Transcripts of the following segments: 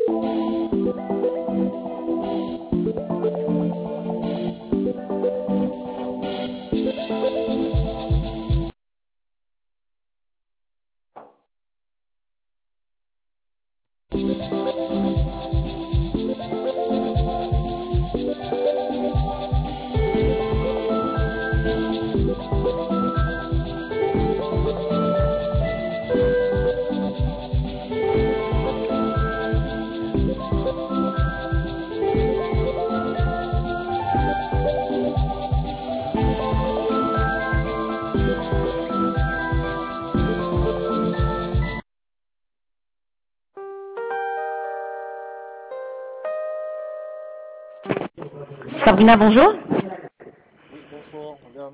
Sabrina, bonjour. Oui, bonsoir, madame.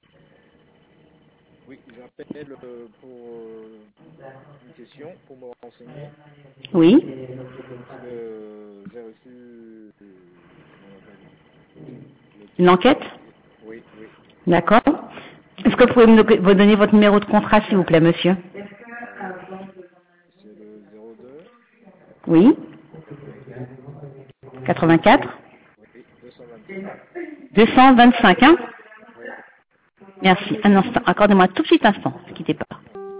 Oui, j'appelle pour une question, pour me renseigner, Oui. parce que j'ai reçu, comment on appelle, le Une truc enquête? Oui, oui. D'accord. Est-ce que vous pouvez me donner votre numéro de contrat, s'il vous plaît, monsieur? C'est le 02 Oui. 84, 84 oui, 225. 225, hein? Oui, Merci. Un instant. Accordez-moi un tout petit instant. Ne quittez pas.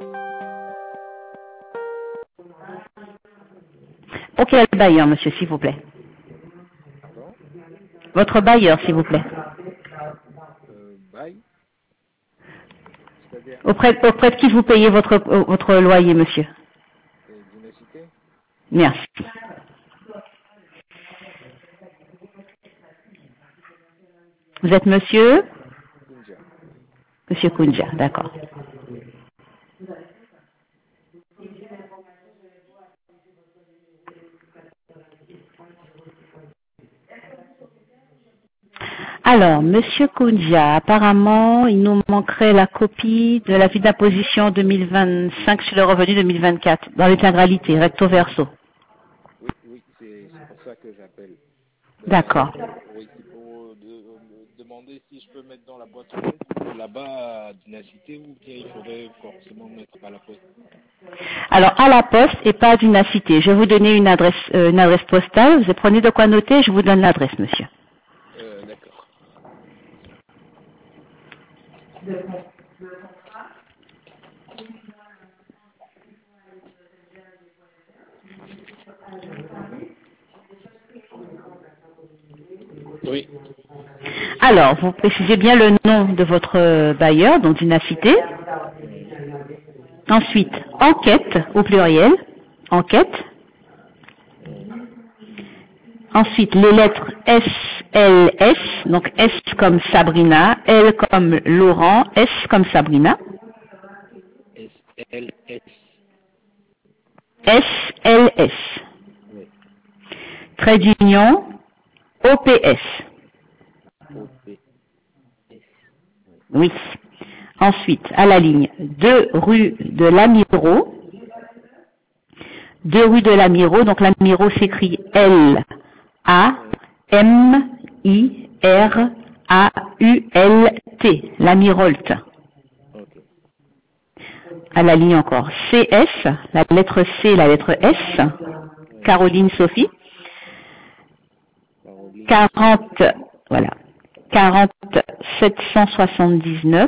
Pour quel bailleur, monsieur, s'il vous plaît? pardon, Votre bailleur, s'il vous plaît. bail, c'est-à-dire Auprès de qui vous payez votre loyer, monsieur? Dynacité, Merci. Vous êtes monsieur? Kunja. Monsieur Kunja, d'accord. Alors, monsieur Kunja, apparemment, il nous manquerait la copie de l'avis d'imposition 2025 sur le revenu 2024, dans l'intégralité, recto verso. Oui, oui, c'est pour ça que j'appelle. D'accord. Oui, c'est pour demander si je peux mettre dans la boîte aux lettres là-bas à Dynacité ou bien il faudrait forcément mettre à la poste. Alors, à la poste et pas d'une cité. Je vais vous donner une adresse postale. Vous prenez de quoi noter, je vous donne l'adresse, monsieur. D'accord. Oui. Alors, vous précisez bien le nom de votre bailleur, donc d'une cité. Mhm. Ensuite, enquête au pluriel, enquête. Mhm. Ensuite, les lettres SLS, donc S comme Sabrina, L comme Laurent, S comme Sabrina, SLS. SLS. Oui. Trait d'union, OPS. OPS. Oui. Oui. Ensuite, à la ligne 2 rue de l'Amiro, 2 rue de l'Amiro, donc l'Amiro s'écrit Oui. L-A-M-I-R-A-U-L-T, l'Amirolt. Ok. À la ligne encore CS, la lettre C, la lettre S, Oui. Caroline Sophie, Caroline 40, Sophie. voilà, 40 779,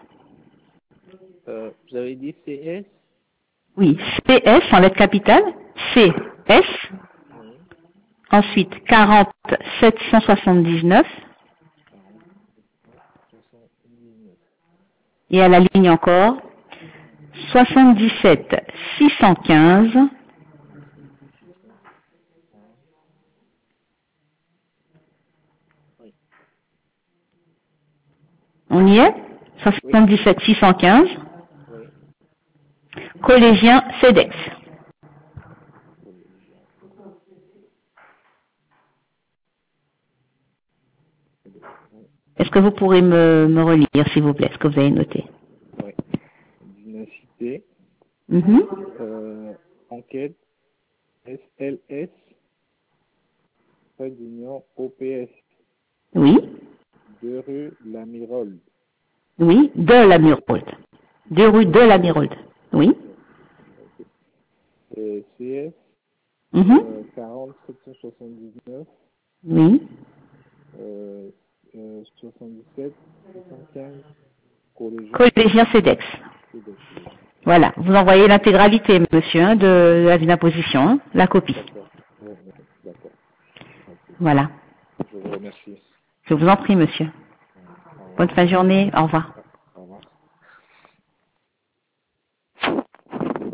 Vous avez dit CS? oui, CS en lettres capitales, CS, Oui. ensuite 40 779, 40 779. et à la ligne encore 77 615, 615. Oui. on y est? Oui. 77 615, Oui. collégien CEDEX. Collégien. Oui. Est-ce que vous pourrez me relire, s'il vous plaît, ce que vous avez noté? Oui. Dynacité. Mhm. Enquête. SLS. Trait d'union OPS. Oui, 2 rue Lamirold. oui, de la Mirold. 2 rue de la Mirold. Oui. Oui. Ok. CS. Mhm. 40 779 Oui. 77 75 collégien. Collégien CEDEX. Québec. Voilà. Vous envoyez l'intégralité, monsieur, hein, de l'avis d'imposition, hein, la copie. D'accord. Ouais, d'accord. Ok. Voilà. Je vous remercie. Je vous en prie, monsieur. Au revoir. Bonne fin de journée. Au revoir.